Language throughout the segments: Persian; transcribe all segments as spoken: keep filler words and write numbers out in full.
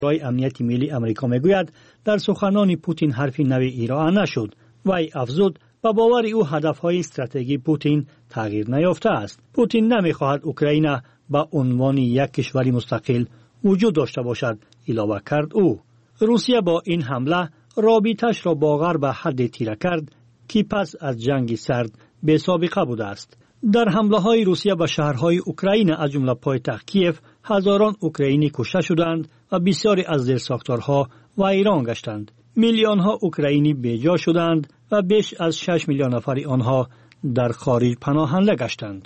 رای امنیت ملی امریکا میگوید در سخنان پوتین حرفی نوی ارائه نشد. وی افزود با باور او هدفهای استراتژی پوتین تغییر نیافته است. پوتین نمیخواهد اوکراین با عنوان یک کشور مستقل وجود داشته باشد، علاوه کرد او. روسیه با این حمله رابطه‌اش را با غرب به حد تیره کرد که پس از جنگ سرد بی سابقه بوده است. در حمله های روسیه به شهرهای اوکراین از جمله پایتخت کیف هزاران اوکراینی کشته شدند و بسیاری از زیرساختارها ویران گشتند. میلیون ها اوکراینی بیجا شدند و بیش از شش میلیون نفر آنها در خارج پناهنده گشتند.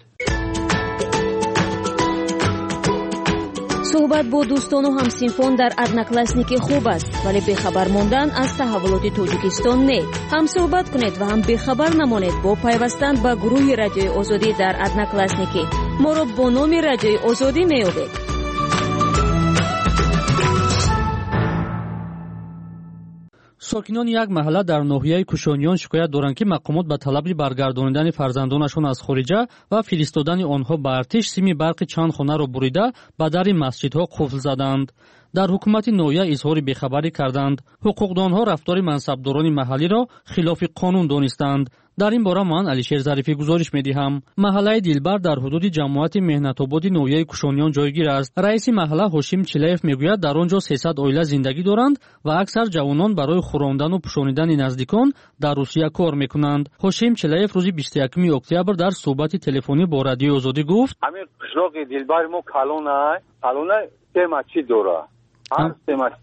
صحبت با دوستان و همسینفون در ادناکلاسنیک خوب است، ولی بخبر ماندن از تحولات تاجیکستان نه. هم صحبت کنید و هم بخبر نمانید با پیوستن به گروه رادیوی آزادی در ادناکلاسنیک. ما را با نام رادیوی آزادی میابید. ساکنان یک محله در ناحیه کوشانیان شکایت دارند که مقامات به طلب برگردانیدن فرزندانشان از خارجه و فرستادن آنها به ارتش سیم برق چند خانه را بریده به در مسجدها قفل زدند. در حکومت ناحیه اظهار بیخبری کردند. حقوقدانها رفتار منصبداران محلی را خلاف قانون دانستند. در این باره من علیشیر ظریفی گزارش می‌دهم. محله دلبر در حدود جماعت مهنت‌آباد ناحیه کوشانیان جایگیر است. رئیس محله هاشم چلیف میگوید در آنجا سیصد عائله زندگی دارند و اکثر جوانان برای خوراندن و پوشانیدن نزدیکان در روسیه کار می‌کنند. هاشم چلیف روز بیست و یکم اکتبر در صحبت تلفنی با رادیو آزادی گفت: همین قشلاق دلبر ما کالونه کالونه سه مسجد داره. هر سه مسجد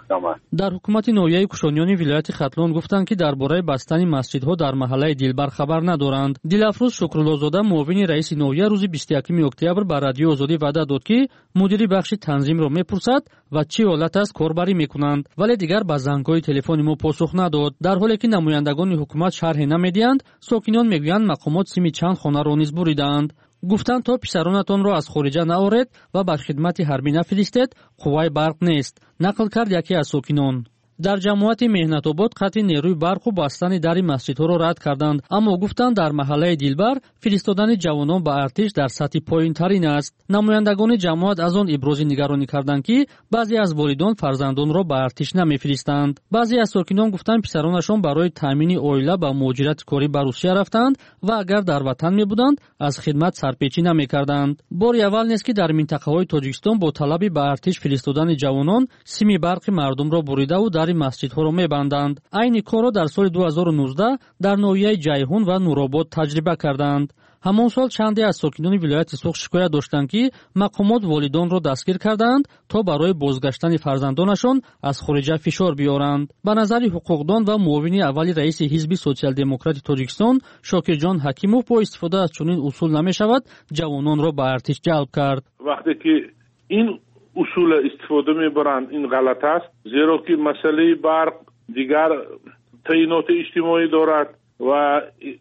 در حکومت ناحیه کوشانیان ولایت ختلان گفتند که درباره بستن مسجدها در محله دلبر خبر ندارند. دلافروز شکرالله‌زاده معاون رئیس ناحیه روز بیست و یکم اکتبر به رادیو آزادی وعده داد که مدیر بخش تنظیم را میپرسد و چه حالت است کاربری میکنند، ولی دیگر به زنگ‌های تلفن ما پاسخ نداد. در حالی که نمایندگان حکومت شرح نمیدهند، ساکنان میگویند مقامات سیم چند خانه را نیز بریدند. گفتند تا پسرانتان را از خارجه نآورید و بر خدمت حربی نفرستید، قوای برق نیست، نقل کرد یکی از ساکنان. در جماعت مهنت‌آباد قطع نیروی برق و بستن در مسجدها را رد کردند، اما گفتند در محله دلبر فرستادن جوانان به ارتش در سطح پایین‌ترین است. نمایندگان جماعت از آن ابراز نگرانی کردند که بعضی از والدان فرزندان را به ارتش نمی‌فرستند. بعضی از ساکنان گفتند پسرانشان برای تامین عائله به مهاجرت کاری به روسیه رفتند و اگر در وطن می‌بودند از خدمت سرپیچی نمی‌کردند. بار اول نیست که در منطقه‌های تاجیکستان با طلب به ارتش فرستادن جوانان سیم برق مردم را بریده و در مسجدها را می‌بندند. این کار را در سال دو هزار و نوزده در ناحیه جیهون و نورآباد تجربه کردند. همان سال چندی از ساکنان ولایت سوخ شکایت داشتند که مقامات والدان را دستگیر کردند تا برای بازگشتن فرزندانشان از خارج فشار بیارند. به نظر حقوقدان و معاون اول رئیس حزب سوسیال دموکرات تاجیکستان شاکرجان حکیموف با استفاده از چنین اصول نمی‌شود جوانان را به ارتش جلب کرد. وقتی که این اصول استفاده میبرند این غلط است، زیرا که مسئله برق دیگر تعینات اجتماعی دارد و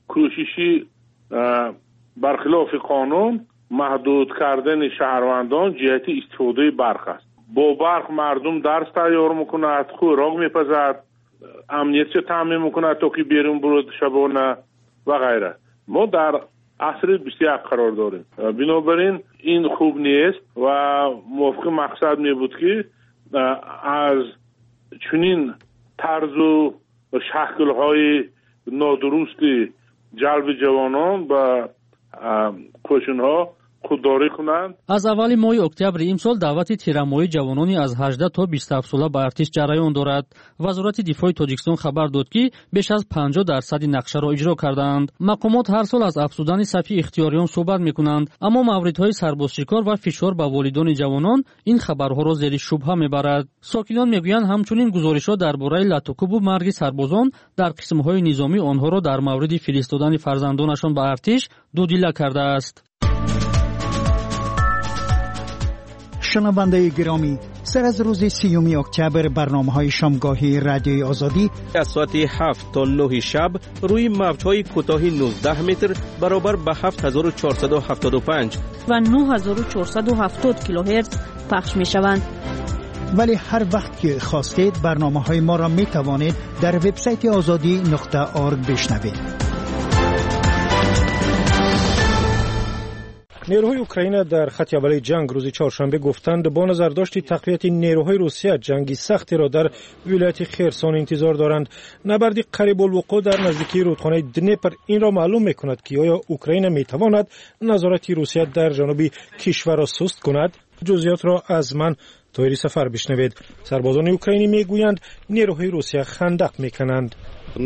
کوششی برخلاف قانون محدود کردن شهروندان جهت استفاده برق است. با برق مردم درس تیار میکند، خوراک میپزد، امنیت تامین میکند تا که بیرون برود شبانه و غیره. ما در عصر بیست و یک قرار داریم، بنابراین این خوب نیست و موافق مقصد می بود که از چنین طرز و شکل‌های نادرست جلب جوانان و کوشن‌ها خودداری کنند. از اول ماه اکتبر امسال دعوت تیرمایی جوانانی از هجده تا بیست و هفت ساله به ارتش جریان دارد. وزارت دفاع تاجیکستان خبر داد که بیش از پنجاه درصد نقشه را اجرا کردند. مقامات هر سال از افزودن صف اختیاریان صحبت می‌کنند، اما موردهای سربازشکار و فشار به والدان جوانان این خبرها را زیر شبهه میبرد. ساکنان میگویند همچنین گزارش‌ها درباره لطوکوب و مرگ سربازان در قسم‌های نظامی آنها را در مورد فرستادن فرزندانشان به ارتش دودیله کرده است. شنونده گرامی، سر از روز سیوم اکتبر برنامه‌های شامگاهی رادیوی آزادی از ساعت هفت تا نه شب روی موج‌های کوتاه نوزده متر برابر به هفت هزار و چهارصد و هفتاد و پنج و نه هزار و چهارصد و هفتاد کیلوهرتز پخش می‌شوند. ولی هر وقت که خواستید برنامه‌های ما را می‌توانید در وبسایت آزادی نقطه org بشنوید. نیروهای اوکراین در خط اول جنگ روز چهارشنبه گفتند با نظرداشت تقویت نیروهای روسیه جنگی سختی را در ولایت خرسون انتظار دارند. نبردی قریب الوقوع در نزدیکی رودخانه دنیپر این را معلوم می‌کند که آیا اوکراین می‌تواند نظارت روسیه در جنوب کشور را سست کند. جزئیات را از من طاهری سفر بشنوید. سربازان اوکراینی میگویند نیروهای روسیه خندق میکنند.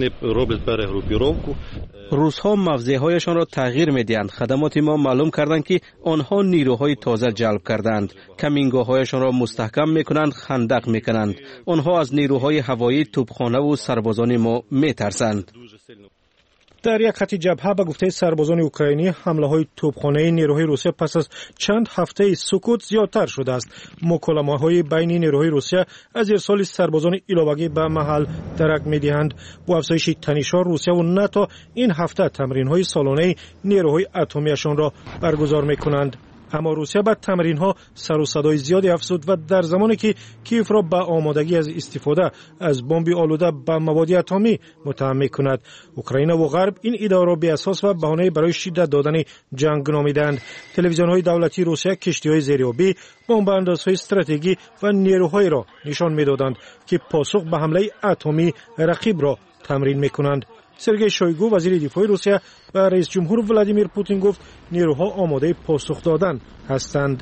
روس‌ها موضع‌هایشان را تغییر می‌دهند. خدمات ما معلوم کردند که آنها نیروهای تازه جلب کردند. کمینگاه‌هایشان را مستحکم می‌کنند، خندق می‌کنند. آنها از نیروهای هوایی، توپخانه و سربازان ما می‌ترسند. در یک خط جبهه به گفته سربازان اوکراینی حمله‌های توپخانه نیروهای روسیه پس از چند هفته سکوت زیادتر شده است. مکالمه‌های بین نیروهای روسیه از ارسال سربازان علاوه‌ای به محل درک می‌دهند. با افزایش تنش‌ها روسیه و ناتو این هفته تمرین‌های سالانه نیروهای اتمی‌شان را برگزار می‌کنند. اما روسیه با تمرین‌ها سر و صدای زیادی افزود و در زمانی که کیف را به آمادگی از استفاده از بمب آلوده به مواد اتمی متهم می‌کند. اوکراین و غرب این ادعا را بی اساس و بهانه برای شدت دادن جنگ نامیدند. تلویزیون‌های دولتی روسیه کشتی‌های زیرآبی، بمب‌اندازهای استراتژی و نیروهایی را نشان می‌دادند که پاسخ به حمله اتمی رقیب را تمرین می‌کنند. سرگئی شویگو وزیر دفاع روسیه و رئیس جمهور ولادیمیر پوتین گفت نیروها آماده پاسخ دادن هستند.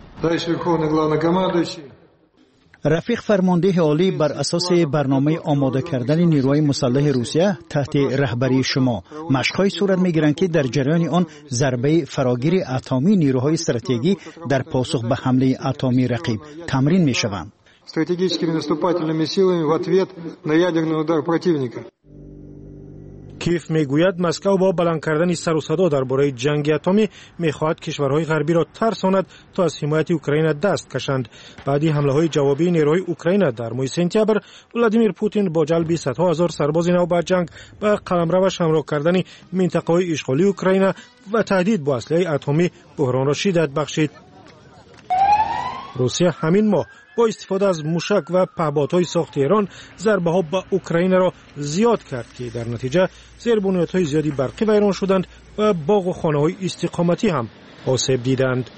رفیق فرمانده عالی بر اساس برنامه آماده کردن نیروهای مسلح روسیه تحت رهبری شما مشق‌های صورت می‌گیرند که در جریان آن ضربه فراگیر اتمی نیروهای استراتژیکی در پاسخ به حمله اتمی رقیب تمرین می‌شوند. Стратегическими наступательными силами в ответ на ядерный удар противника. کیف میگوید مسکو با بلند کردن سر و صدا درباره جنگ اتمی میخواهد کشورهای غربی را ترساند تا از حمایت اوکراین دست کشند. بعدی حمله‌های جوابی نیروهای اوکراین در ماه سپتامبر ولادیمیر پوتین با جلب صدها هزار سرباز نو به جنگ به قلمروش همراه کردن منطقه‌های اشغالی اوکراین و تهدید با اسلحه اتمی بحران را شدت بخشید. روسیه همین ماه با استفاده از موشک و پهپادهای ساخت ایران ضربه ها به اوکراین را زیاد کرد که در نتیجه زیربنیادهای زیادی برقی ویران شدند و باغ و خانه های استقامتی هم آسیب دیدند.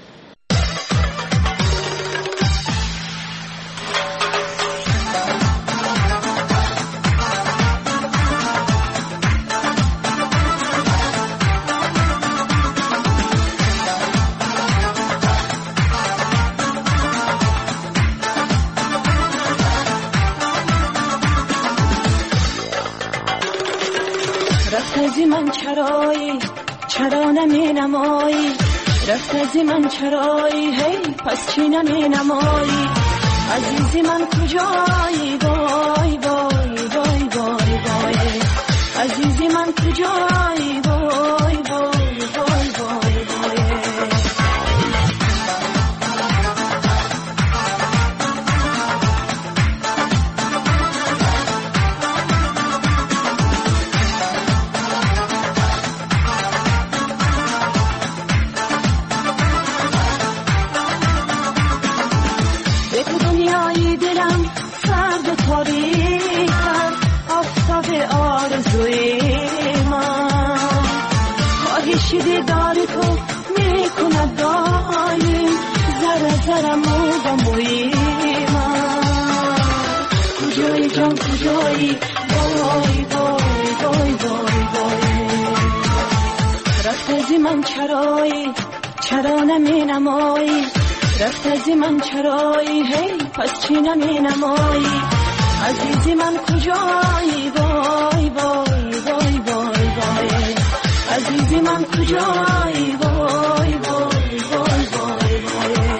رفت من چرایی چرا نمی نمایی رفت از من چرایی هی پس چی نمی نمایی عزیزی من کجایی وای وای وای وای وای عزیزی من کجایی وای وای وای وای وای شده داری تو میکند دایم زره زره موگم بوی من کجایی جان کجایی وای وای وای وای وای رفت از من چرایی چرا نمی نمایی رفت از من چرایی هی پس چی نمی نمایی عزیزی من کجایی وای وای وای وای وای عزیزی من کجایی وای وای وای وای وای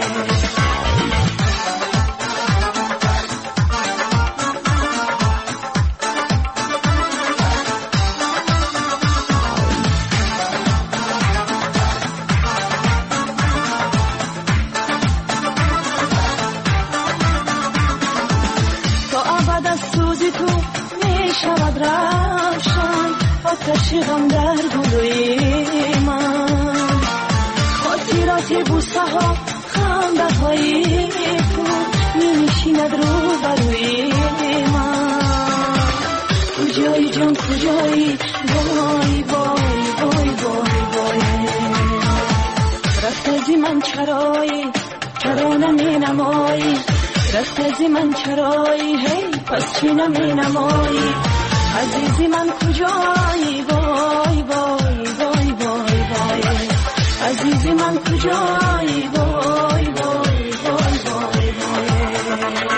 تا ابد از سوزی تو می شود روشن آتش غم در گلوی من خاطرات بوسه ها خنده های تو می نشیند رو بروی من کجایی جان کجایی وای وای وای وای وای رفت من چرایی چرا نمی نمایی رفت از من چرایی هی پس چی نمی نمایی عزیزی من کجایی وای وای وای وای وای عزیزی من کجایی وای وای وای وای وای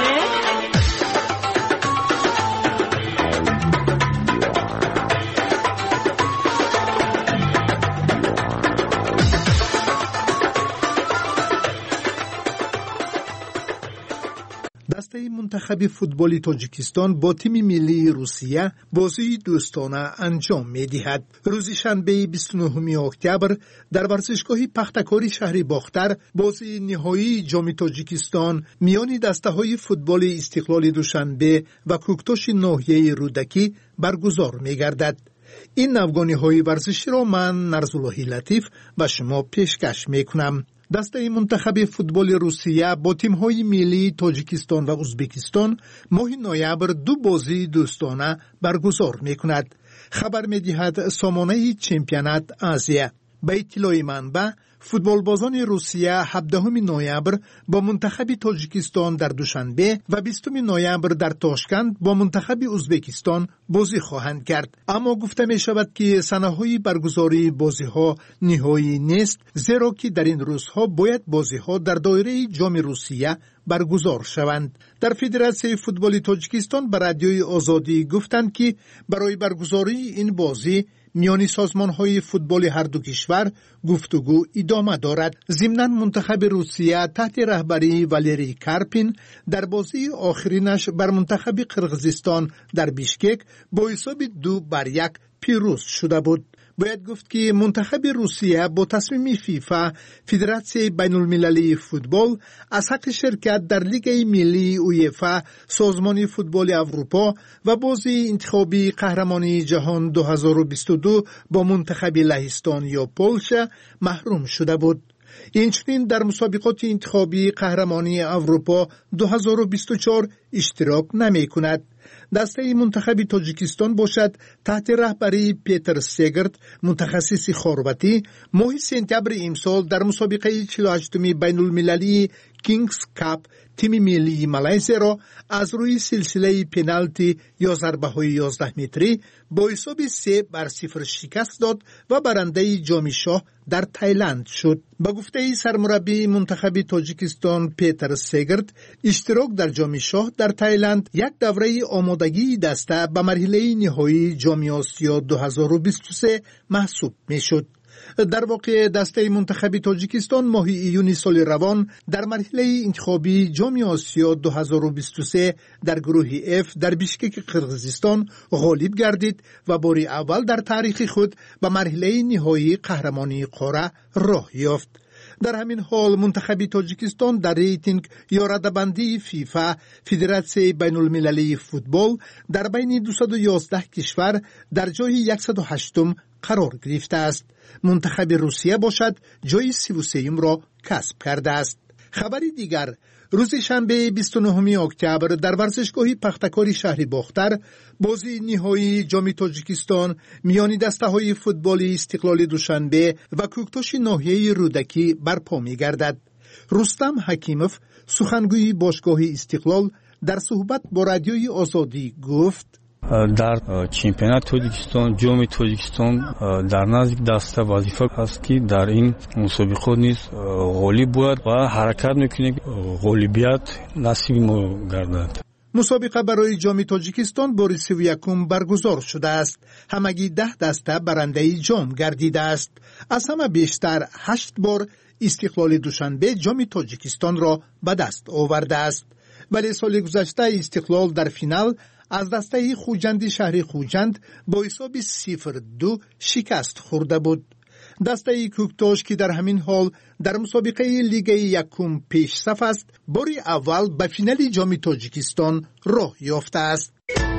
دسته منتخب فوتبال تاجیکستان با تیم ملی روسیه بازی دوستانه انجام می‌دهد. روز شنبه بیست و نهم اکتبر در ورزشگاه پختکاری شهر باختر بازی نهایی جام تاجیکستان میان دسته‌های فوتبال استقلال دوشنبه و کوکتاش ناحیه رودکی برگزار می‌گردد. این نوگانی‌های ورزشی را من نرزالله لطیف به شما پیشکش می‌کنم. دسته منتخب فوتبال روسیه با تیم‌های ملی تاجیکستان و ازبکستان ماه نوامبر دو بازی دوستانه برگزار می‌کند. خبر می‌دهد سامانه چمپیونات آسیا. به اطلاع منبع فوتبال بازان روسیه هفدهم نوامبر با منتخب تاجیکستان در دوشنبه و بیستم نوامبر در تاشکند با منتخب ازبکستان بازی خواهند کرد. اما گفته می شود که سنه‌های برگزاری بازی‌ها نهایی نیست، زیرا که در این روزها باید بازی‌ها در دایره جام روسیه برگزار شوند. در فدراسیون فوتبال تاجیکستان به رادیوی آزادی گفتند که برای برگزاری این بازی میانی سازمان‌های فوتبال هر دو کشور گفتگو ادامه دارد. ضمناً منتخب روسیه تحت رهبری والری کارپین در بازی آخرینش بر منتخب قرقیزستان در بیشکک با حساب دو بر یک پیروز شده بود. باید گفت که منتخب روسیه با تصمیم فیفا فدراسیون بین المللی فوتبال از حق شرکت در لیگ ملی اویفا سازمان فوتبال اروپا و بازی انتخابی قهرمانی جهان دو هزار و بیست و دو با منتخب لهستان یا پولشا محروم شده بود. اینچنین در مسابقات انتخابی قهرمانی اروپا دو هزار و بیست و چهار اشتراک نمی کند. دسته منتخب تاجیکستان باشد تحت رهبری پیتر سگرت متخصص خورواتی ماه سپتامبر امسال در مسابقه چهل و هشتم بین المللی کینگز کاپ تیم ملی مالزی را از روی سلسله پنالتی یا ضربه های یازده متری با حساب سه بر صفر شکست داد و برنده جام شاه در تایلند شد. با گفته سرمربی منتخب تاجیکستان پیتر سگرت اشتراک در جام شاه در تایلند یک دوره آمادگی دسته به مرحله نهایی جام آسیا دو هزار و بیست و سه محسوب می شد. در واقع دسته منتخب تاجیکستان ماه ایون سال روان در مرحله انتخابی جام آسیا دو هزار و بیست و سه در گروه اف در بیشکک قرقیزستان غالب گردید و بار اول در تاریخ خود به مرحله نهایی قهرمانی قاره راه یافت. در همین حال منتخب تاجیکستان در ریتینگ یا رده‌بندی فیفا فدراسیون بین المللی فوتبال در بین دویست و یازده کشور در جای صد و هشتم قرار گرفته است. منتخب روسیه باشد جای سی و سه را کسب کرده است. خبری دیگر روز شنبه بیست و نهم اکتبر در ورزشگاه پختکاری شهر باختر بازی نهایی جام تاجیکستان میان دسته‌های فوتبال استقلال دوشنبه و کوکتاش ناحیه رودکی برپا می‌گردد. رستم حکیموف سخنگوی باشگاه استقلال در صحبت با رادیوی آزادی گفت در چمپیونات تاجیکستان جام تاجیکستان در نزدیک دسته وظیفه است که در این مسابقه نیز غالب بود و حرکت میکنه غالبیت نصیب ما گردد. مسابقه برای جام تاجیکستان بار سی و یکم برگزار شده است. همگی ده دسته برنده جام گردیده است. از همه بیشتر هشت بار استقلال دوشنبه جام تاجیکستان را به دست آورده است. ولی سال گذشته استقلال در فینال از دسته خوجند شهر خوجند با حساب صفر دو شکست خورده بود. دسته کوکتاش که در همین حال در مسابقه لیگ یکم پیش صف است بار اول به فینال جام تاجیکستان راه یافته است.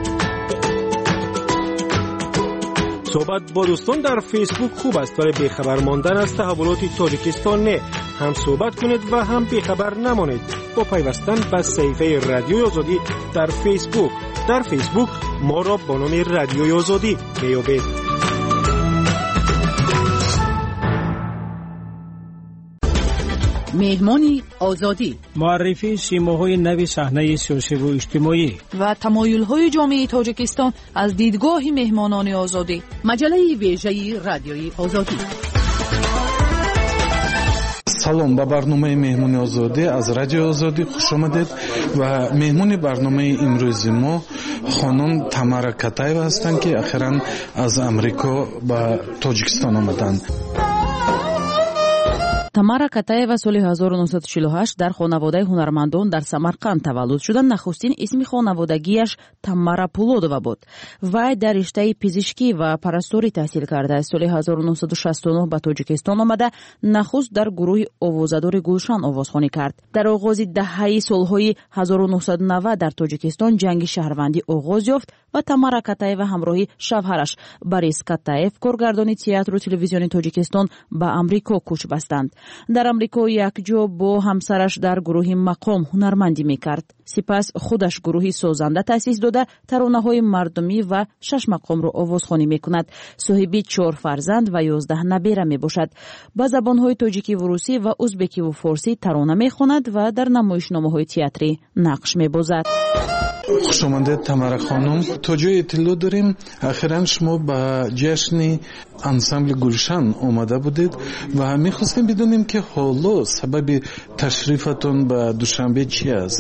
صحبت با دوستان در فیسبوک خوب است ولی بیخبر ماندن از تحولات تاجیکستان نه. هم صحبت کنید و هم بیخبر نمانید با پیوستن به صفحه رادیوی آزادی در فیسبوک. در فیسبوک ما را با نام رادیوی آزادی بیابید. مهمانی آزادی، معرفی سیماهای نوی صحنه سیاسی و اجتماعی و تمایل‌های جامعه تاجیکستان از دیدگاه مهمانان آزادی. مجله ویژه رادیوی آزادی. سلام، به برنامه مهمانی آزادی از رادیو آزادی خوش آمدید و مهمانی برنامه امروز ما خانم تامارا کاتاєва هستند که اخیراً از امریکا به تاجیکستان آمدند. тамара катаева соли ҳазору нуҳсаду чилу ҳашт дар хонаводаи ҳунармандон дар самарқанд таваллуд шуда. Нахустин исми хонаводагиаш Тамара Пулодова буд. Вай дар риштаи пизишкӣ ва парасторӣ таҳсил карда. Соли ҳазору нуҳсаду шасту нӯҳ ба Тоҷикистон омада нахуст дар гурӯҳи овозадори Гулшан овозхонӣ кард. Дар оғози даҳаи солҳои ҳазору нуҳсаду навад дар Тоҷикистон ҷанги шаҳрвандӣ оғоз ёфт ва Тамара Катаева ҳамроҳи шавҳараш Борис Катаев, коргардони театру телевизиони Тоҷикистон, ба Амрико кӯч бастанд. дар амрико якҷо бо ҳамсараш дар гурӯҳи мақом ҳунармандӣ мекард. сипас худаш гурӯҳи созанда таъсис дода таронаҳои мардумӣ ва шаш мақомро овозхонӣ мекунад. соҳиби чор фарзанд ва ёздаҳ набера мебошад. ба забонҳои тоҷикиву русӣ ва узбекиву форсӣ тарона мехонад ва дар намоишномаҳои театрӣ нақш мебозад. خوش آمدید تامارا خانم. تا جای اطلاع داریم اخیراً شما به جشن انسامبل گلشن آمده بودید و میخواستیم بدونیم که حالا سبب تشریفتون به دوشنبه چی است؟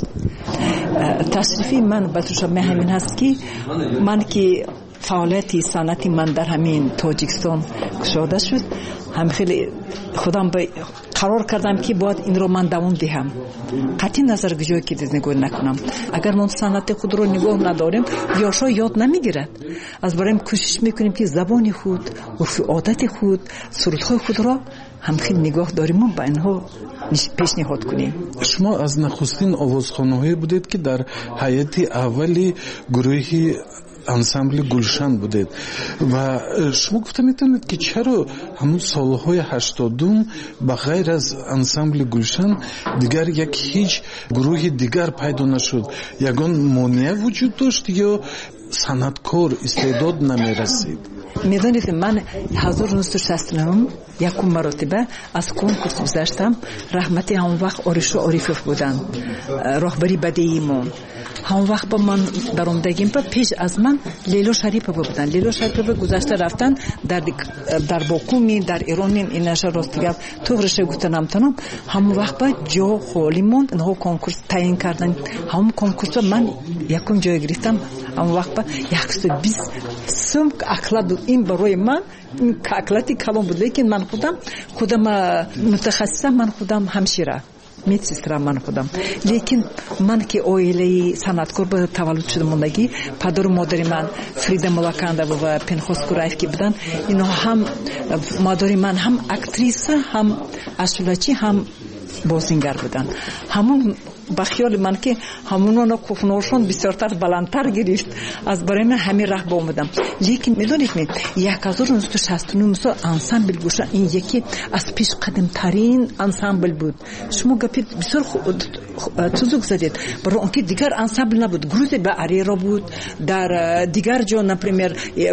تشریفی من به دوشنبه همین هست که من که فعالیتی صنعتی من در همین تاجیکستان گشوده شد، هم خیلی خودم به قرار کردم که باید این رو من دوام دهم. قطعی نظر گجایی که نگاه نکنم. اگر من صنعت خود رو نگاه نداریم یاشا یاد نمیگیرد. از برایم کوشش میکنیم که زبان خود، عرف عادت خود، سرودهای خود را هم خیلی نگاه داریم و با اینها پیشنهاد کنیم. شما از نخستین آوازخوان‌هایی بودید که در حیات اولی گروهی انسامبل گلشن بودید و شما گفته میتونید که چرا همون سالهای هشتادم به غیر از انسامبل گلشن دیگر یک هیچ گروه دیگر پیدا نشد؟ یگان مانع وجود داشت یا صنعتکار استعداد نمیرسید؟ میدانید من هزار و نهصد و شصت و نه یکم مرتبه از کنکورس گذشتم. رحمت همون وقت آرشو عارفوف بودن، راهبری بدیعی ما. همون وقت با من در اومدگیم با پیش از من لیلا شریفه بودن. لیلا شریفه گذشته رفتن در در باکومی در ایرانی این نشه راست گفت تو رشه گفتنم تنم. همون وقت با جا خالی موند، نه کنکورس تعیین کردن. همون کنکورس من یکم جای گرفتم. همون وقت با صد و بیست سوم اخلاق این برای من این اخلاقی کلام بود، لیکن من خودم خودم متخصصم، من خودم همشیره медсестра من خودم. لیکن من که اویلی صنعتکار به تولد شدم موندگی پدر و مادر من فریدا ملاکاندова و پنخوس کورایف که بودن، اینا هم مادر من هم اکتریسه هم اشولچی هم بازیگر بودن. همون با خیال من که همونو کوفنورشون بسیارتر بلندتر گرفت، از برای من همین راه با اومدم. لیکن میدونید می هزار و نهصد و شصت و نه مثلا انسامبل گوشه این یکی از پیش قدم ترین انسامبل بود. شما گپید بسیار چیزو زدید، برای اون که دیگر انسامبل نبود. گروه به اریرا بود، در دیگر جا نپریمیر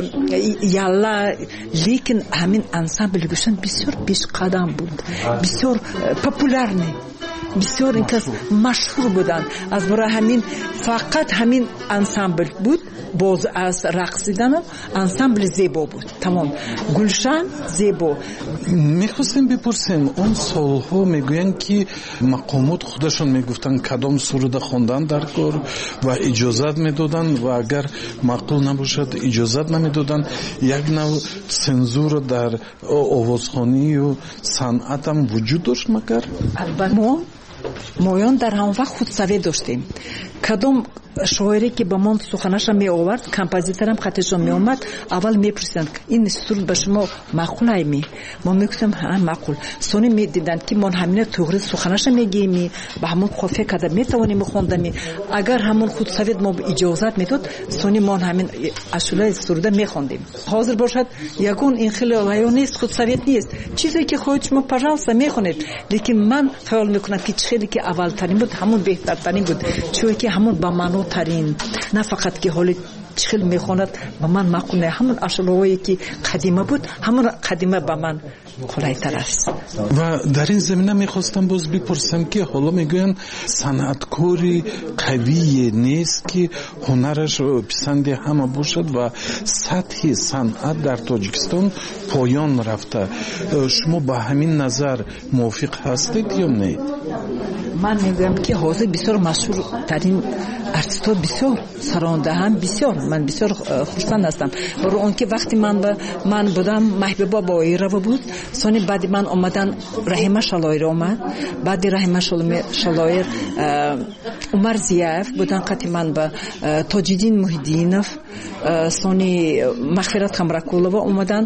یالا، لیکن همین انسامبل گوشن بسیار پیش قدم بود، بسیار پاپولار نه، بسیار اینکس مشهور بودن. از برای همین فقط همین انسامبل بود، باز از رقصیدن انسامبل زیبا بود. تمام گلشن زیبا. میخواستیم بپرسیم اون سالها میگوین که مقامات خودشون میگفتن کدام سرود خواندن در کار و اجازت میدادن و اگر معقول نباشد اجازت نمیدادن. یک نوع سنزور در آوازخوانی و صنعت هم وجود داشت مگر؟ ما مویان در همون وقت خودسوی داشتیم. کدام شاعری که با من سخنش می آورد، کمپوزیتورم خطش می اومد، اول می پرسیدن این سرود به شما معقوله می؟ ما می گفتم ها معقول. سونی می دیدن که من همین توغری سخنش میگیم، با همون قافیه کده می توانیم خوندم. اگر همون خودسوی ما اجازت میداد، سونی من همین اشوله سرود می خوندیم. حاضر باشد یگون این خیلی لایونیست خودسوی نیست، چیزی که خودت شما پرالسا می خونید. لیکن من خیال میکنم که چیزی که اول ترین بود همون بهتر ترین بود، چون که همون با منو ترین، نه فقط که حالی чихел мехонад ба ман мақул не ҳамон ашулҳое ки қадима буд ҳамон қадима ба ман қулайтар аст. ва дар ин замина мехостам боз бипурсам ки ҳоло мегӯянд санъаткори қавие нест ки ҳунараш писанди ҳама бошад ва сатҳи санъат дар тоҷикистон поён рафта. шумо ба ҳамин назар мувофиқ ҳастед ё не? ман мегӯям ки ҳозир бисёр машҳуртарин артистҳо бисёр сарондаҳам бисёр ман бисёр хурсанд ҳастам барои он ки вақти ман ман будам маҳбуба боирова буд сони баъди ман омадан раҳима шалоир омад баъди раҳима шалоир умар зияев будан қати ман ба тоҷиддин муҳиддинов сони мағфират хамракулова омадан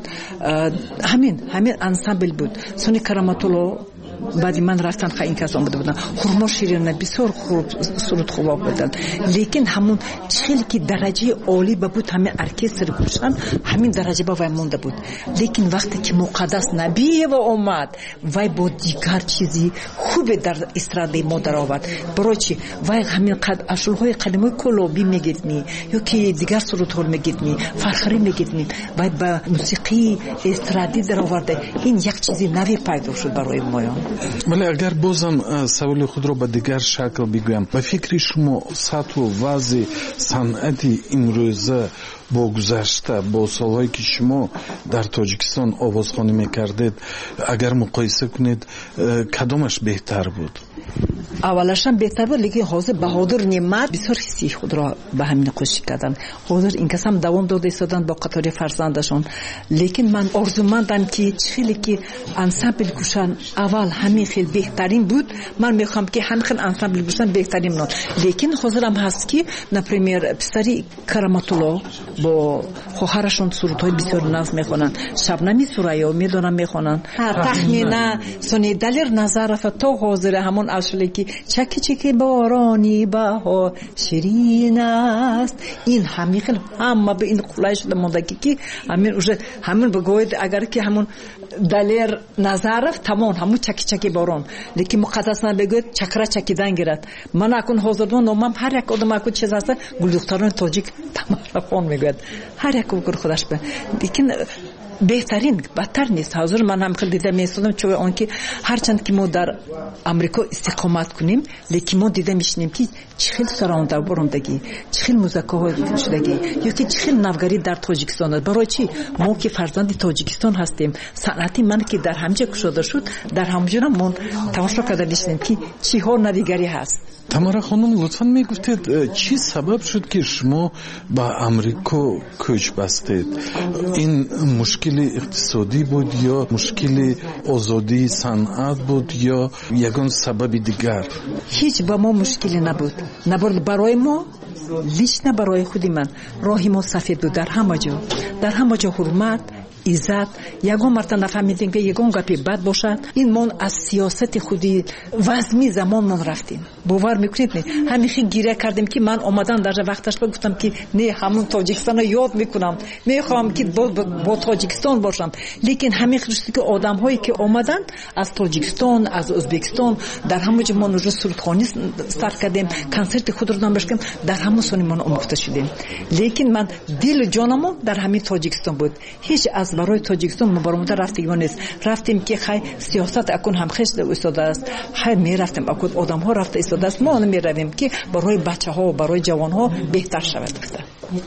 ҳамин ҳамин ансамбл буд сони караматулло баъди ман рафтан ха ин кас омада буданд хурмо ширина бисёр хуб сурудхӯбо буданд лекин ҳамун чихеле ки дараҷаи олӣ ба буд ҳамин оркестри гулшан ҳамин дараҷа ба вай монда буд лекин вақте ки муқаддас набиева омад вай бо дигар чизи хубе дар эстрадаи мо даровард барои чи вай ҳамин ашулҳои қадимои куллобӣ мегирдни ё ки дигар сурудҳо мегирдни фархарӣ мегирдни вай ба мусиқии эстрадӣ дароварда ин як чизи наве пайдо шуд барои моён. вале агар бозам саволи худро ба дигар шакл бигӯям ба фикри шумо сатҳу вазъи санъати имрӯза бо гузашта бо солҳое ки шумо дар тоҷикистон овозхонӣ мекардед агар муқоиса кунед кадомаш беҳтар буд? аввалашам беҳтар буд лекин ҳозир баҳодир немат бисёр ҳисси худро ба ҳамин қӯшиш карданд ҳозир ин касам давом дода истоданд бо қатори фарзандашон лекин ман орзумандам ки чихеле ки ансамбл кушан аввал ҳамин хел беҳтарин буд ман мехоҳам ки ҳамин хел ансамбл кушан беҳтарин монад лекин ҳозирам ҳаст ки например писари караматулло бо хоҳарашон сурудҳои бисёр нав мехонанд шабнами сурайё медонам мехонанд тахмина сони далер назарова то ҳозира ҳамон ашуле ки чаки чаки борони баҳор ширин аст ин ҳамин хел ҳама ба ин қулай шуда мондаги ки ҳамин уже ҳамин бигӯед агар ки ҳамон далер назаров тамон ҳамон чаки чаки борон лекин муқаддасна бигӯед чакра чакидан гирад ман акун ҳозирдон номам ҳар як одам акун чиз аста гулдухтарони тоҷик тамарахон мегӯяд ҳар як гур худаш ба лекин беҳтарин бадтар нест ҳозир ман ҳам хел дида меистодам чӯи он ки ҳарчанд ки мо дар амрико истиқомат кунем лекин мо дида мешинем ки чӣ хел саронда борондагӣ чӣ хел музикаҳо шудагӣ ё ки чӣ хел навгарӣ дар тоҷикистон аст барои чӣ мо ки фарзанди тоҷикистон ҳастем санъати ман ки дар ҳамҷа кушода шуд дар ҳамҷора мо тамошо карда мешинем ки чиҳо навигарӣ ҳаст. тамара хонум лутфан мегуфтед чӣ сабаб шуд ки шумо ба амрико кӯч бастед? ин мушкили иқтисодӣ буд ё мушкили озодии санъат буд ё ягон сабаби дигар? ҳеҷ ба мо мушкиле набуд набуд барои мо лично барои худи ман роҳи мо сафед буд дар ҳама ҷо дар ҳама ҷо ҳурмат иззат ягон марта нафаҳмидем ки ягон гапи бад бошад ин мон аз сиёсати худи вазми замонмон рафтем бовар мекунед не ҳамин хел гиря кардем ки ман омадан дар вақташ ба гуфтам ки не ҳамон тоҷикистонро ёд мекунам мехоҳам ки бо тоҷикистон бошам лекин ҳамин хел ки одамҳое ки омаданд аз тоҷикистон аз ӯзбекистон дар ҳама ҷо мон уже сурудхонӣ старт кардем консерти худро намоиш кардем дар ҳама сони мон омӯхта шудем лекин ман дилу ҷонамо дар ҳамин тоҷикистон буд ҳеҷ аз барои тоҷикистон мо баромада рафтагимо нест рафтем ки хай сиёсат акун ҳамхеш истодааст хай мерафтем акун одамҳо рафта истодааст мо он меравем ки барои бачаҳо барои ҷавонҳо беҳтар шавад гуфта.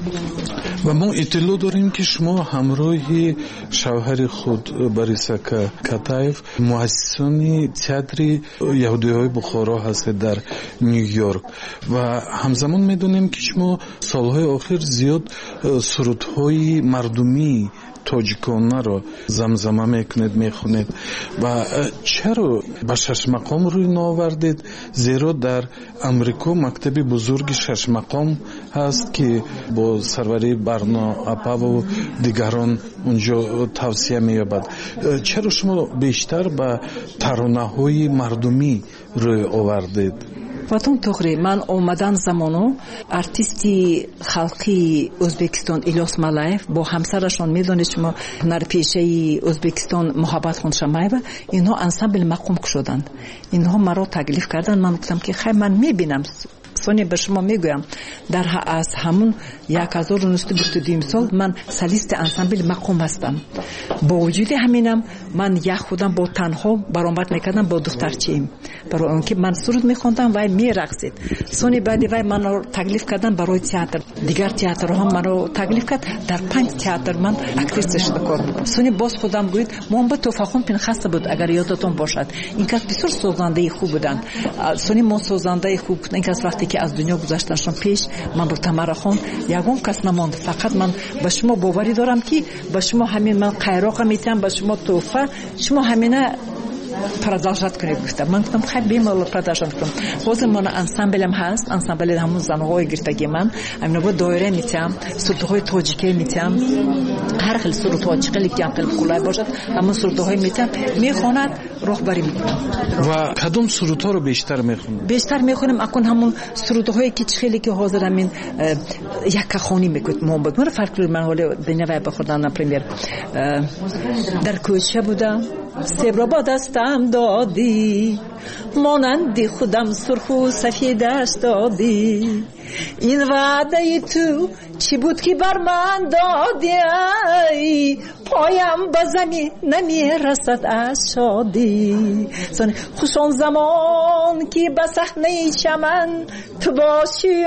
ва мо иттилоъ дорем ки шумо ҳамроҳи шавҳари худ барисака катаев муассисони театри яҳудиҳои бухоро ҳастед дар ню йорк ва ҳамзамон медонем ки шумо солҳои охир зиёд сурудҳои мардумӣ тоҷиконаро замзама мекунед мехонед ва чаро ба шашмақом рӯй наовардед? зеро дар амрико мактаби бузурги шашмақом ҳаст ки бо сарвари барно апаву дигарон унҷо тавсия меёбад. чаро шумо бештар ба таронаҳои мардумӣ рӯй овардед? ватон туғри ман омадан замоно артисти халқи ӯзбекистон Илёс Малаев бо ҳамсарашон медонед шумо ҳунарпешаи Ӯзбекистон Муҳаббатхон Шамаева инҳо ансамбл мақом кушоданд инҳо маро таклиф карданд ман гуфтам ки хай ман мебинам сони ба шумо мегӯям дар аз ҳамун هزار و نهصد و بیست و دو سال من سلیست انسامبل مقام هستم. با وجود همینم من یک خودم با تنها برآمد میکردم با دخترچیم، برای اون که من سرود میخوندم و میرقصید. سونی بعدی وای منو تکلیف کردن برای تئاتر، دیگر تئاتر هم منو تکلیف کرد. در پنج تئاتر من اکتریس شده کار میکنم. سونی باز خودم گوید محمد توفاخون پنخسته بود اگر یادتون باشد. این کس بسیار سازنده خوب بودن. سونی من سازنده خوب بودن. این کس وقتی که از دنیا گذشتنشون پیش من رو تمره خوند یگون کس نماند. فقط من به شما باوری دارم که به شما همین من قیراق میتونم به شما توفه شما همینه продолжать کنید گفتم. من گفتم خیلی بیمال продолжать کنم. باز من انسامبلم هست، انسامبل همون زنهای گرفتگی من همین با دایره میتونم سرودهای تاجیکی میتونم هر خیلی سرود تاجیکی که انقل کلای باشد همون سرودهای میتونم میخواند راهبری میکنم. و کدوم سرودها رو بیشتر میخونم؟ بیشتر میخونم اکن همون سرودهای که خیلی که حاضر همین یک خانی میکنم. محمد من فکر من حالا دنیا و بخوردن پرمیر در کوچه بودم سبرا با دستم دادی مانندی خودم سرخ و سفیدش دادی این وعده ای تو چی بود که بر من دادی پایم به زمین نمی رسد از شادی خوش آن زمان که به صحنه چمن تو باشی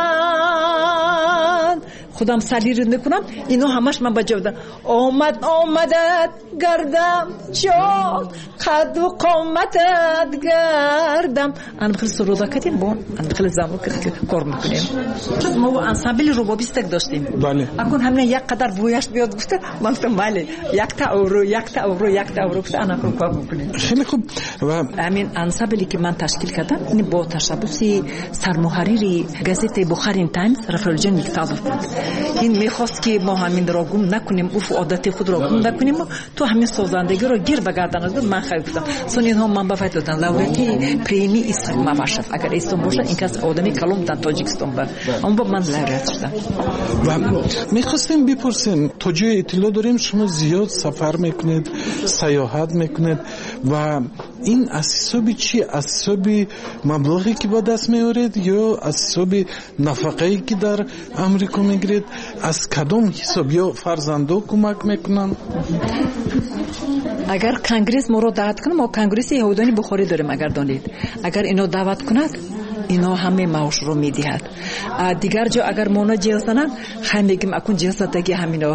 من خودم سری رو میکنم اینو همش من بجا بدم آمد آمدت گردم جان قد و قامتت گردم انا بخیل سرودا کردیم با انا بخیل زمان که کار میکنیم. ما انسامبل روبابیستک داشتیم. بله. اکن همین یک قدر بویش بیاد گفته من گفتم بله یک تا اورو یک تا اورو یک تا اورو گفته انا کار میکنیم. خیلی خوب. و همین انسامبلی که من تشکیل کردم این با تشبثی سرمحرری گازت بخارین تایمز رفیق جان میکسادوف بود. این میخواست که ما همین را گم نکنیم عرف و عادت خود را گم نکنیم تو همین سازندگی رو گیر بگردن از من خیلی گفتم سونین هم من بفایت دادن لوریتی پریمی اسم مباشف اگر اسم باشه این کس آدمی کلام در تاجیکستان بود اما با من لوریت شدم. و میخواستیم بپرسیم تو جای اطلاع داریم شما زیاد سفر میکنید سیاحت میکنید و این اساساً چی اساساً مبلغی که با دست میارید یا اساساً نفقه‌ای که در امریکا میگیرید از کدام حساب یا فرزندو کمک میکنن؟ اگر کنگرس ما رو دعوت کنه ما کنگرس یهودانی بخاری داریم اگر دانید اگر اینو دعوت کند اینا همه معاش رو میدهد. دیگر جا اگر مونا جلسنن خیلی میگیم اکن جلساتگی همینا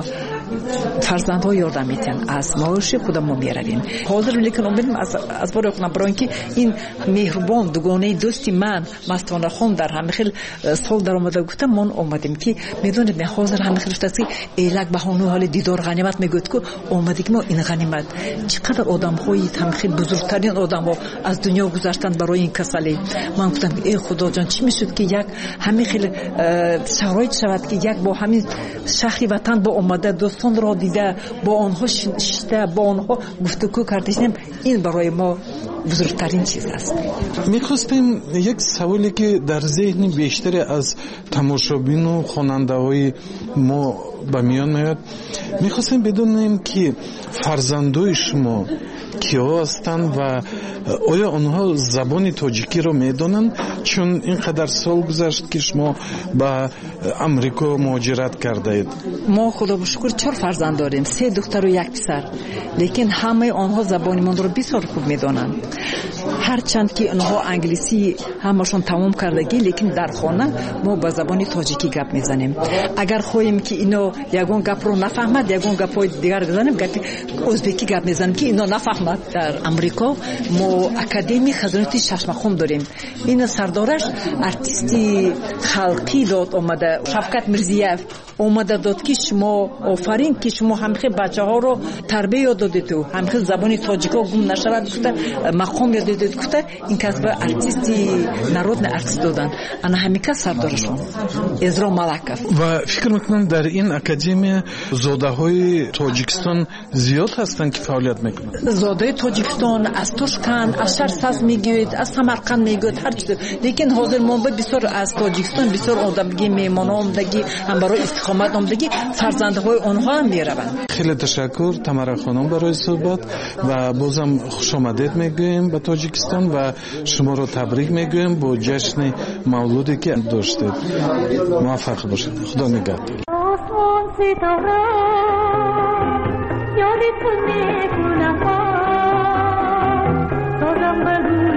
فرزندها یاردم میتن از معاش خودم ما میرویم. حاضر لیکن امیدم از از برای کنم برای اینکه این مهربان دوگانه دوستی من مستانه خون در همه خیل سال در اومده گفتم من اومدیم که میدونید نه حاضر همه خیل شده که ایلک بهانه حال دیدار غنیمت میگوید که اومدیم ما این غنیمت چقدر آدم های هم خیل بزرگترین آدم ها از دنیا گذشتن برای این کسالی. من گفتم ای خدا جان چی میشد که یک همه خیلی شرایط شود که یک با همین شهری وطن با اومده دوستان را دیده با آنها شده با آنها گفتگو کردیم این برای ما بزرگترین چیز است. میخواستیم یک سوالی که در ذهن بیشتر از تماشابین و خواننده های ما به میان میاد میخواستیم بدونیم که فرزندای شما کیا هستند و آیا آنها زبان تاجیکی رو میدونن چون اینقدر سال گذشت که شما به امریکا مهاجرت کرده اید؟ ما خدا به شکر چهار فرزند داریم سه دختر و یک پسر لیکن همه آنها زبان من رو بسیار خوب میدونن هرچند که آنها انگلیسی همشون تمام کردگی لیکن در خانه ما با زبان تاجیکی گپ میزنیم. اگر خواهیم که اینو یگون گپ رو نفهمد یگون گپای دیگر بزنیم گپ ازبکی گپ میزنیم که اینو نفهمد. در امریکا ما اکادمی خزانه ششمخون داریم این سردارش ارتیستی خلقی داد اومده شفقت میرزییف اومده داد که شما آفرین که شما همخی بچه ها رو تربیه دادید و همخی زبان تاجیکا گم نشود گفته مقام یادید گفته این کسب ارتیستی نارودن ارتیست دادن انا همیکا سردارشون ازرا ملکف. و فکر میکنم در این اکادمی زاده های تاجیکستان زیاد هستن که فعالیت میکنن. زاده تاجیکستان از ترکان از شرساز میگوید از سمرقند میگوید هر چیز لیکن حاضر منبع بسیار از تاجیکستان بسیار آمدگی میهمان آمدگی هم برای استقامت آمدگی فرزندهای آنها هم میروند. خیلی تشکر تمره خانم برای صحبت و بازم خوش آمدید میگویم به تاجیکستان. توجیکستان و شما را تبریک میگویم با جشن مولودی که داشتید. موفق باشید. خدا نگهدار. یادتون میکنم